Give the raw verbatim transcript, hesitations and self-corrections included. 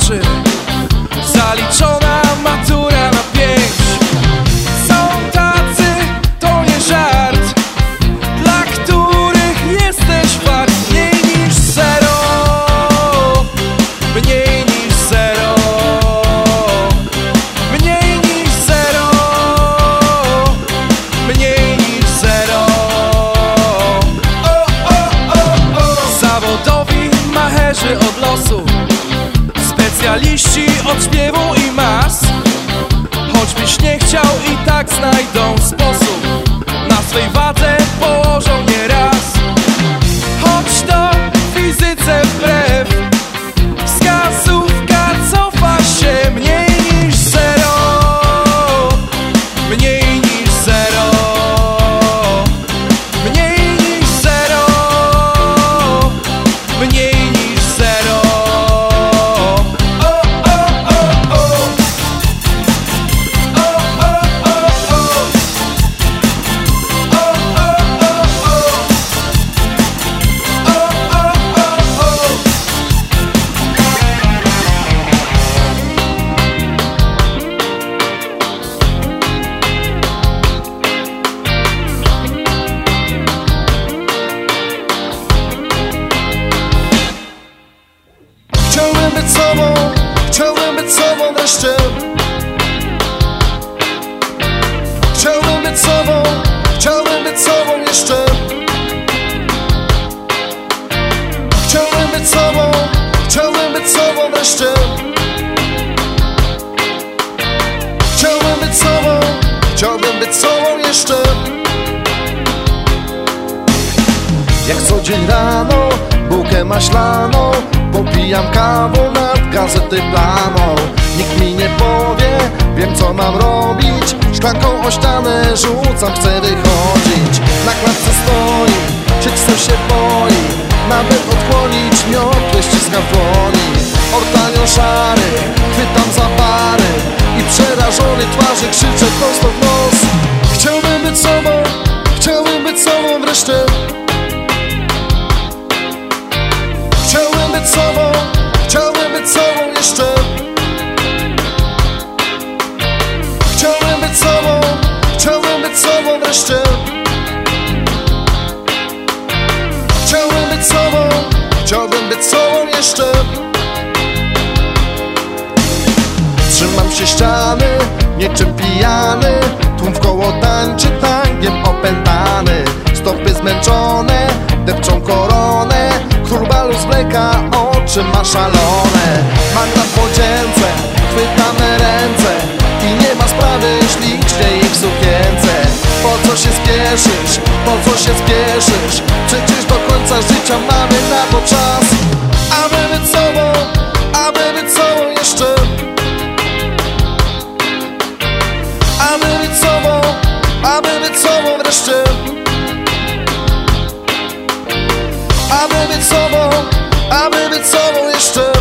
trzy. Zaliczona matura na pięć. Są tacy, to nie żart, dla których jesteś wart mniej niż zero. Mniej niż zero. Mniej niż zero. Mniej niż zero. O, o, o, o. Zawodowi macherzy od losu, specjaliści od śpiewu i mas. Choćbyś nie chciał, i tak znajdą sposób, na swej wadze położą nieraz. Choć to fizyce wbrew, wskazówka cofa się mniej niż zero. Mniej niż zero. Mniej niż zero. Mniej niż zero. Chciałbym być sobą, chciałbym być sobą wreszcie. Chciałbym być sobą, chciałbym być sobą jeszcze. Chciałbym być sobą, chciałbym być sobą wreszcie. Chciałbym być sobą, chciałbym być sobą jeszcze. Jak co dzień rano, bułkę maślaną popijam kawą nad gazety planą. Nikt mi nie powie, wiem co mam robić. Szklanką o ścianę rzucam, chcę wychodzić. Na klatce stoi, siedźcem się boi, nawet odchłonić miotłę ściska w dłoni. Ortalion szary, chwytam za pary i przerażony twarzy krzyczę prosto w nos. Chciałbym być sobą, chciałbym być sobą wreszcie. Chciałbym być sobą, chciałbym być sobą jeszcze. Chciałbym być sobą, chciałbym być sobą wreszcie. Chciałbym być sobą, chciałbym być sobą jeszcze. Trzymam się ściany, niczym pijany. Tłum w koło tańczy tangiem opętany. Stopy zmęczone, depczą koronę. Król balu zwleka, oczy ma szalone. Magda w podzięce, chwytane ręce i nie ma sprawy ślicznie ich w sukience. Po co się spieszysz, po co się spieszysz? Przecież do końca życia mamy na to czas. Aby być sobą, aby być sobą jeszcze. Aby być sobą, aby być sobą wreszcie. Aby być sobą, aby być sobą jeszcze.